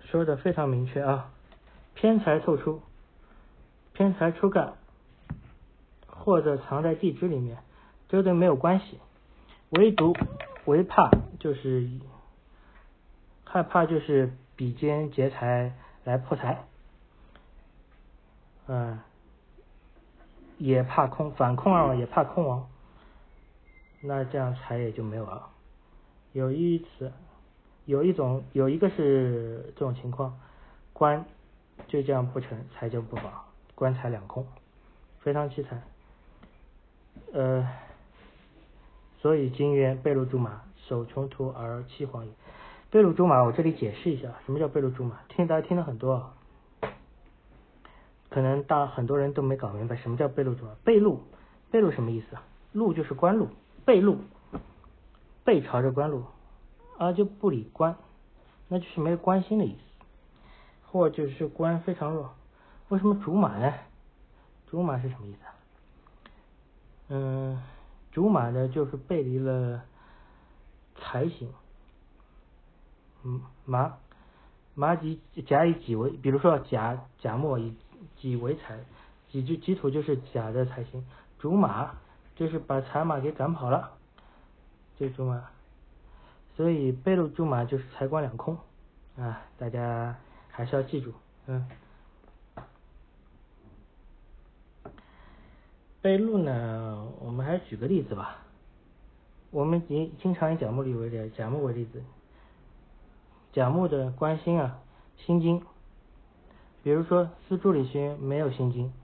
说的非常明确啊，偏财透出，偏财出干，或者藏在地支里面，这都没有关系。唯怕就是害怕就是比肩劫财来破财，也怕空，反空而亡，也怕空亡，那这样财也就没有了。有一个是这种情况，官就这样不成，财就不保，官财两空，非常凄惨。所以金曰背禄诸马，守穷途而弃荒也。背禄诸马，我这里解释一下，什么叫背禄诸马？大家听了很多，可能很多人都没搞明白什么叫背禄诸马。背禄什么意思啊？禄就是官禄，背禄，背朝着官禄，就不理官，那就是没有关心的意思，或者是官非常弱。为什么主马呢？主马是什么意思啊？主马呢就是背离了财星。马己甲以己为，比如说甲末以己为财，己土就是甲的财星，主马就是把财马给赶跑了，这主马。所以背禄诸马就是财官两空啊，大家还是要记住。背禄呢，我们还是举个例子吧。我们经常以甲木为例子，甲木的官星心金，比如说司助理学没有心金，